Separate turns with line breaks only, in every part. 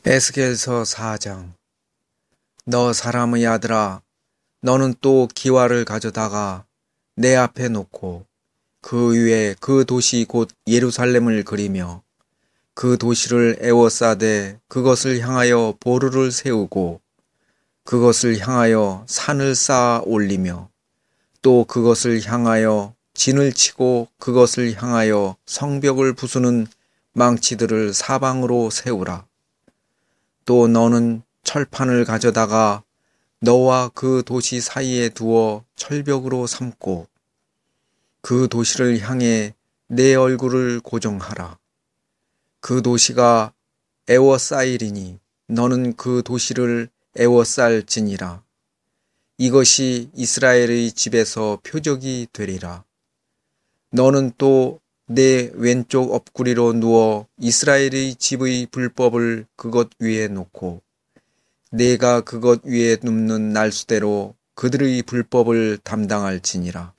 에스겔서 4장. 너 사람의 아들아, 너는 또 기와를 가져다가 내 앞에 놓고 그 위에 그 도시 곧 예루살렘을 그리며 그 도시를 에워싸되 그것을 향하여 보루를 세우고 그것을 향하여 산을 쌓아 올리며 또 그것을 향하여 진을 치고 그것을 향하여 성벽을 부수는 망치들을 사방으로 세우라. 또 너는 철판을 가져다가 너와 그 도시 사이에 두어 철벽으로 삼고 그 도시를 향해 내 얼굴을 고정하라. 그 도시가 에워싸이리니 너는 그 도시를 에워쌀지니라. 이것이 이스라엘의 집에서 표적이 되리라. 너는 또 내 왼쪽 옆구리로 누워 이스라엘의 집의 불법을 그것 위에 놓고 내가 그것 위에 눕는 날수대로 그들의 불법을 담당할지니라.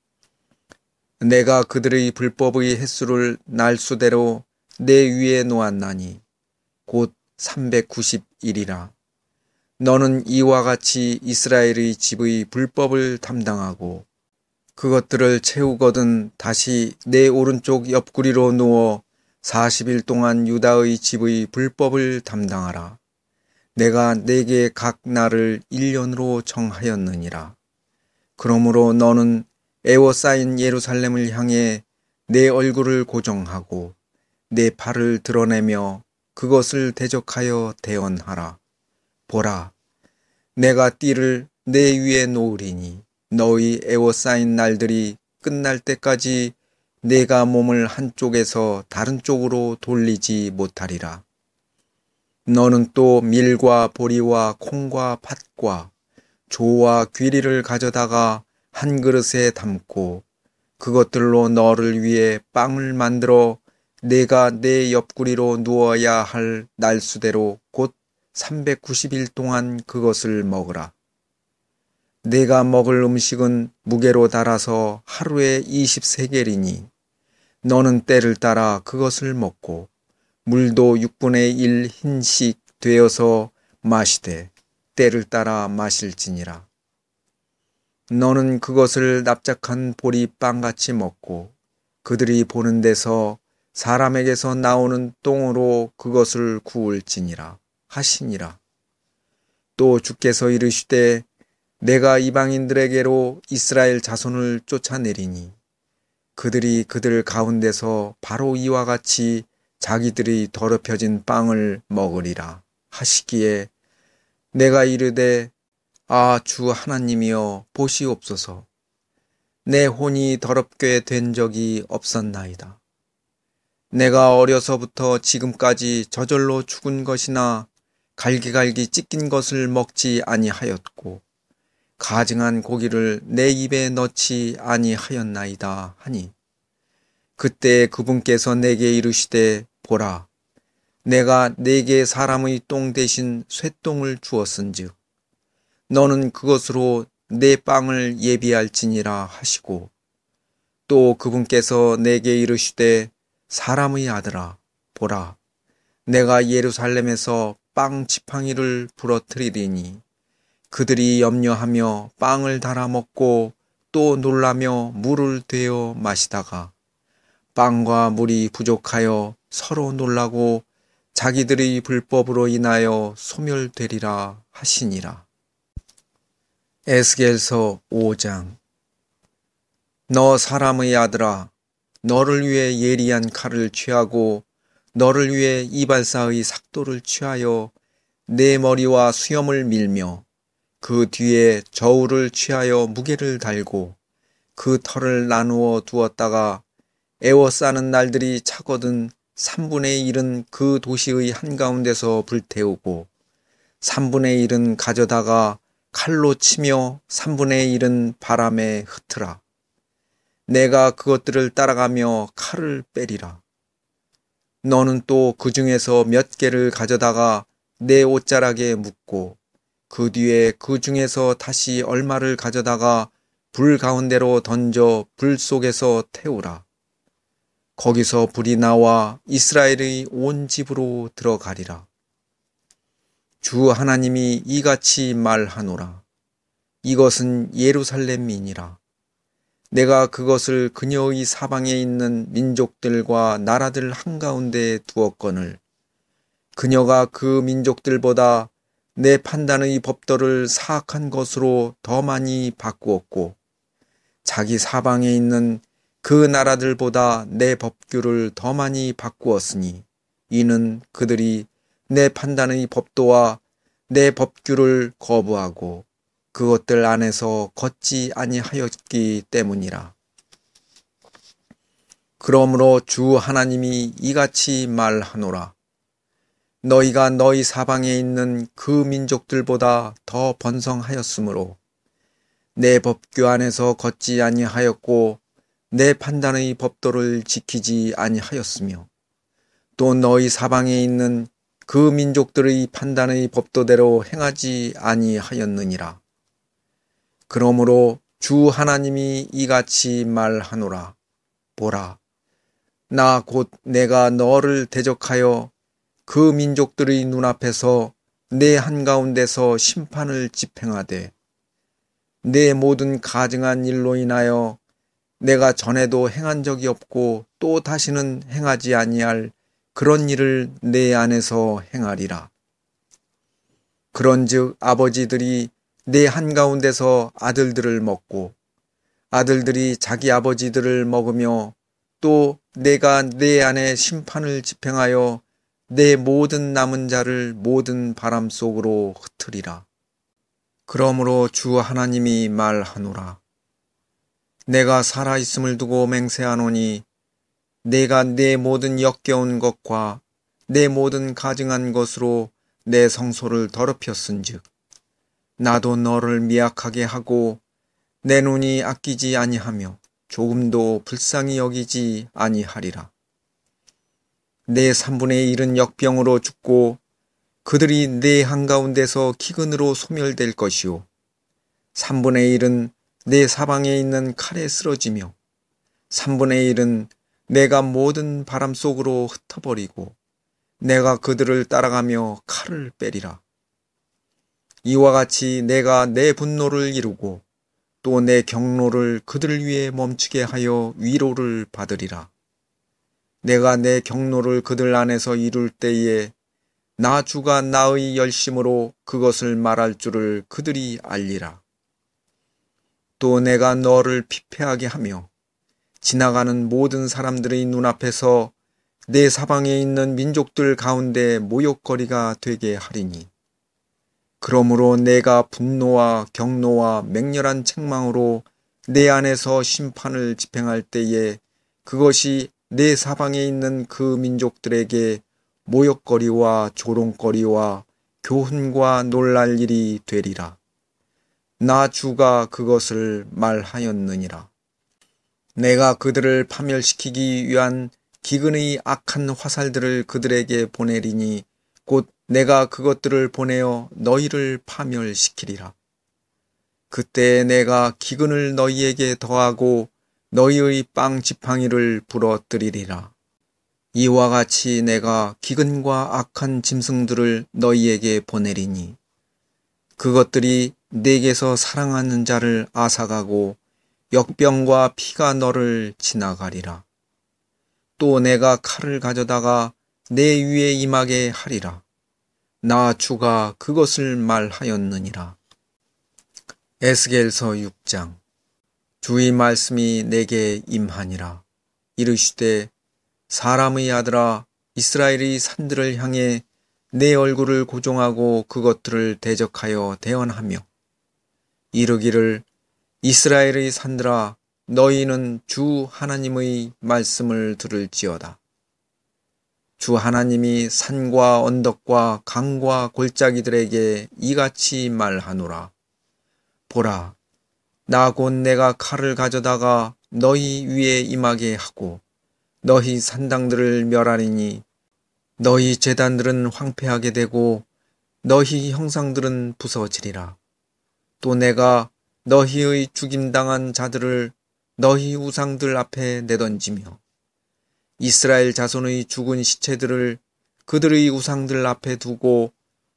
내가 그들의 불법의 횟수를 날수대로 내 위에 놓았나니 곧 390일이라. 너는 이와 같이 이스라엘의 집의 불법을 담당하고 그것들을 채우거든 다시 내 오른쪽 옆구리로 누워 40일 동안 유다의 집의 불법을 담당하라. 내가 네게 각 날을 1년으로 정하였느니라. 그러므로 너는 에워싸인 예루살렘을 향해 내 얼굴을 고정하고 내 팔을 드러내며 그것을 대적하여 대언하라. 보라, 내가 띠를 내 위에 놓으리니 너희 에워싸인 날들이 끝날 때까지 내가 몸을 한쪽에서 다른 쪽으로 돌리지 못하리라. 너는 또 밀과 보리와 콩과 팥과 조와 귀리를 가져다가 한 그릇에 담고 그것들로 너를 위해 빵을 만들어 내가 내 옆구리로 누워야 할 날수대로 곧 390일 동안 그것을 먹으라. 내가 먹을 음식은 무게로 달아서 하루에 20세겔이니 너는 때를 따라 그것을 먹고 물도 6분의 1 흰씩 되어서 마시되 때를 따라 마실지니라. 너는 그것을 납작한 보리빵같이 먹고 그들이 보는 데서 사람에게서 나오는 똥으로 그것을 구울지니라 하시니라. 또 주께서 이르시되 내가 이방인들에게로 이스라엘 자손을 쫓아내리니 그들이 그들 가운데서 바로 이와 같이 자기들이 더럽혀진 빵을 먹으리라 하시기에 내가 이르되 아 주 하나님이여 보시옵소서. 내 혼이 더럽게 된 적이 없었나이다. 내가 어려서부터 지금까지 저절로 죽은 것이나 갈기갈기 찢긴 것을 먹지 아니하였고 가증한 고기를 내 입에 넣지 아니하였나이다 하니 그때 그분께서 내게 이르시되 보라, 내가 네게 사람의 똥 대신 쇠똥을 주었은즉 너는 그것으로 내 빵을 예비할지니라 하시고 또 그분께서 내게 이르시되 사람의 아들아, 보라, 내가 예루살렘에서 빵 지팡이를 부러뜨리리니 그들이 염려하며 빵을 달아 먹고 또 놀라며 물을 되어 마시다가 빵과 물이 부족하여 서로 놀라고 자기들의 불법으로 인하여 소멸되리라 하시니라. 에스겔서 5장. 너 사람의 아들아, 너를 위해 예리한 칼을 취하고 너를 위해 이발사의 삭도를 취하여 내 머리와 수염을 밀며 그 뒤에 저울을 취하여 무게를 달고 그 털을 나누어 두었다가 에워싸는 날들이 차거든 3분의 1은 그 도시의 한가운데서 불태우고 3분의 1은 가져다가 칼로 치며 3분의 1은 바람에 흩으라. 내가 그것들을 따라가며 칼을 빼리라. 너는 또 그 중에서 몇 개를 가져다가 내 옷자락에 묶고 그 뒤에 그 중에서 다시 얼마를 가져다가 불 가운데로 던져 불 속에서 태우라. 거기서 불이 나와 이스라엘의 온 집으로 들어가리라. 주 하나님이 이같이 말하노라. 이것은 예루살렘이니라. 내가 그것을 그녀의 사방에 있는 민족들과 나라들 한가운데에 두었거늘 그녀가 그 민족들보다 내 판단의 법도를 사악한 것으로 더 많이 바꾸었고 자기 사방에 있는 그 나라들보다 내 법규를 더 많이 바꾸었으니 이는 그들이 내 판단의 법도와 내 법규를 거부하고 그것들 안에서 걷지 아니하였기 때문이라. 그러므로 주 하나님이 이같이 말하노라. 너희가 너희 사방에 있는 그 민족들보다 더 번성하였으므로 내 법규 안에서 걷지 아니하였고 내 판단의 법도를 지키지 아니하였으며 또 너희 사방에 있는 그 민족들의 판단의 법도대로 행하지 아니하였느니라. 그러므로 주 하나님이 이같이 말하노라. 보라, 나 곧 내가 너를 대적하여 그 민족들의 눈앞에서 내 한가운데서 심판을 집행하되 내 모든 가증한 일로 인하여 내가 전에도 행한 적이 없고 또 다시는 행하지 아니할 그런 일을 내 안에서 행하리라. 그런즉 아버지들이 내 한가운데서 아들들을 먹고 아들들이 자기 아버지들을 먹으며 또 내가 내 안에 심판을 집행하여 내 모든 남은 자를 모든 바람 속으로 흩으리라. 그러므로 주 하나님이 말하노라. 내가 살아있음을 두고 맹세하노니 내가 내 모든 역겨운 것과 내 모든 가증한 것으로 내 성소를 더럽혔은즉 나도 너를 미약하게 하고 내 눈이 아끼지 아니하며 조금도 불쌍히 여기지 아니하리라. 내 3분의 1은 역병으로 죽고 그들이 내 한가운데서 기근으로 소멸될 것이요 3분의 1은 내 사방에 있는 칼에 쓰러지며 3분의 1은 내가 모든 바람 속으로 흩어버리고 내가 그들을 따라가며 칼을 빼리라. 이와 같이 내가 내 분노를 이루고 또 내 경로를 그들 위에 멈추게 하여 위로를 받으리라. 내가 내 경로를 그들 안에서 이룰 때에 나 주가 나의 열심으로 그것을 말할 줄을 그들이 알리라. 또 내가 너를 피폐하게 하며 지나가는 모든 사람들의 눈앞에서 내 사방에 있는 민족들 가운데 모욕거리가 되게 하리니 그러므로 내가 분노와 경노와 맹렬한 책망으로 내 안에서 심판을 집행할 때에 그것이 내 사방에 있는 그 민족들에게 모욕거리와 조롱거리와 교훈과 놀랄 일이 되리라. 나 주가 그것을 말하였느니라. 내가 그들을 파멸시키기 위한 기근의 악한 화살들을 그들에게 보내리니 곧 내가 그것들을 보내어 너희를 파멸시키리라. 그때 내가 기근을 너희에게 더하고 너희의 빵 지팡이를 부러뜨리리라. 이와 같이 내가 기근과 악한 짐승들을 너희에게 보내리니 그것들이 내게서 사랑하는 자를 앗아가고 역병과 피가 너를 지나가리라. 또 내가 칼을 가져다가 내 위에 임하게 하리라. 나 주가 그것을 말하였느니라. 에스겔서 6장. 주의 말씀이 내게 임하니라. 이르시되 사람의 아들아 이스라엘의 산들을 향해 내 얼굴을 고종하고 그것들을 대적하여 대언하며 이르기를 이스라엘의 산들아 너희는 주 하나님의 말씀을 들을지어다. 주 하나님이 산과 언덕과 강과 골짜기들에게 이같이 말하노라. 보라, 나 곧 내가 칼을 가져다가 너희 위에 임하게 하고 너희 산당들을 멸하리니 너희 제단들은 황폐하게 되고 너희 형상들은 부서지리라. 또 내가 너희의 죽임당한 자들을 너희 우상들 앞에 내던지며 이스라엘 자손의 죽은 시체들을 그들의 우상들 앞에 두고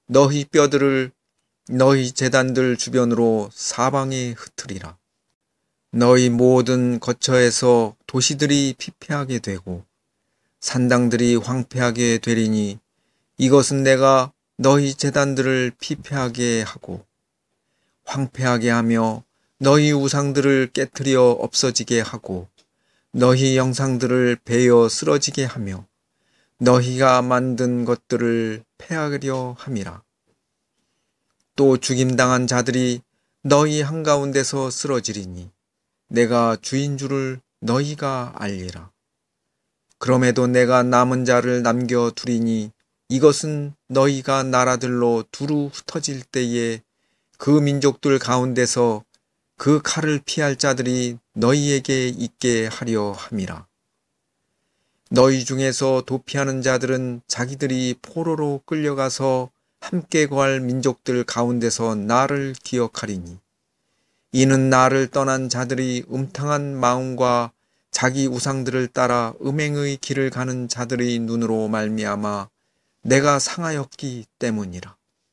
너희 뼈들을 너희 제단들 주변으로 사방에 흩으리라. 너희 모든 거처에서 도시들이 피폐하게 되고 산당들이 황폐하게 되리니 이것은 내가 너희 제단들을 피폐하게 하고 황폐하게 하며 너희 우상들을 깨트려 없어지게 하고 너희 영상들을 베어 쓰러지게 하며 너희가 만든 것들을 패하려 함이라. 또 죽임당한 자들이 너희 한가운데서 쓰러지리니 내가 주인 줄을 너희가 알리라. 그럼에도 내가 남은 자를 남겨두리니 이것은 너희가 나라들로 두루 흩어질 때에 그 민족들 가운데서 그 칼을 피할 자들이 너희에게 있게 하려 함이라. 너희 중에서 도피하는 자들은 자기들이 포로로 끌려가서 함께 거할 민족들 가운데서 나를 기억하리니 이는 나를 떠난 자들이 음탕한 마음과 자기 우상들을 따라 음행의 길을 가는 자들의 눈으로 말미암아 내가 상하였기 때문이라.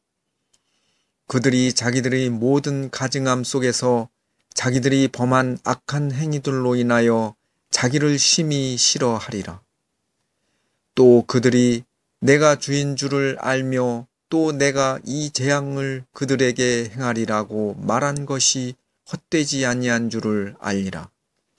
그들이 자기들의 모든 가증함 속에서 자기들이 범한 악한 행위들로 인하여 자기를 심히 싫어하리라. 또 그들이 내가 주인 줄을 알며 또 내가 이 재앙을 그들에게 행하리라고 말한 것이 헛되지 아니한 줄을 알리라.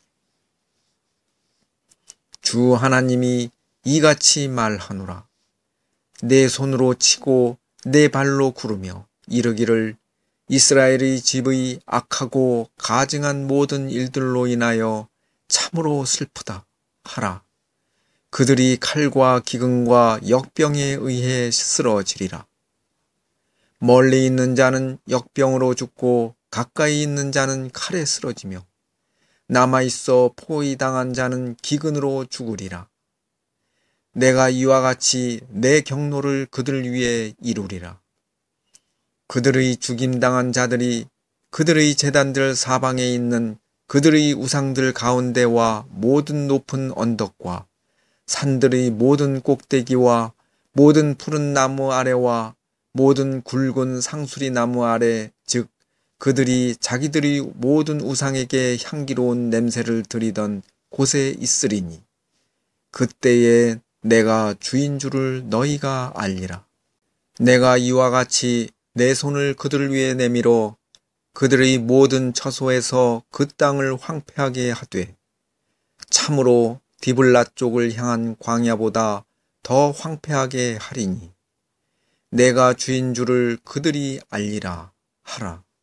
주 하나님이 이같이 말하노라. 내 손으로 치고 내 발로 구르며 이르기를 이스라엘의 집의 악하고 가증한 모든 일들로 인하여 참으로 슬프다 하라. 그들이 칼과 기근과 역병에 의해 쓰러지리라. 멀리 있는 자는 역병으로 죽고 가까이 있는 자는 칼에 쓰러지며 남아있어 포위당한 자는 기근으로 죽으리라. 내가 이와 같이 내 경노를 그들 위에 이루리라. 그들의 죽임당한 자들이 그들의 제단들 사방에 있는 그들의 우상들 가운데와 모든 높은 언덕과 산들의 모든 꼭대기와 모든 푸른 나무 아래와 모든 굵은 상수리 나무 아래 즉 그들이 자기들의 모든 우상에게 향기로운 냄새를 들이던 곳에 있으리니 그때에 내가 주인 줄을 너희가 알리라. 내가 이와 같이 내 손을 그들 위에 내밀어 그들의 모든 처소에서 그 땅을 황폐하게 하되 참으로 디블라 쪽을 향한 광야보다 더 황폐하게 하리니 내가 주인 줄을 그들이 알리라 하라.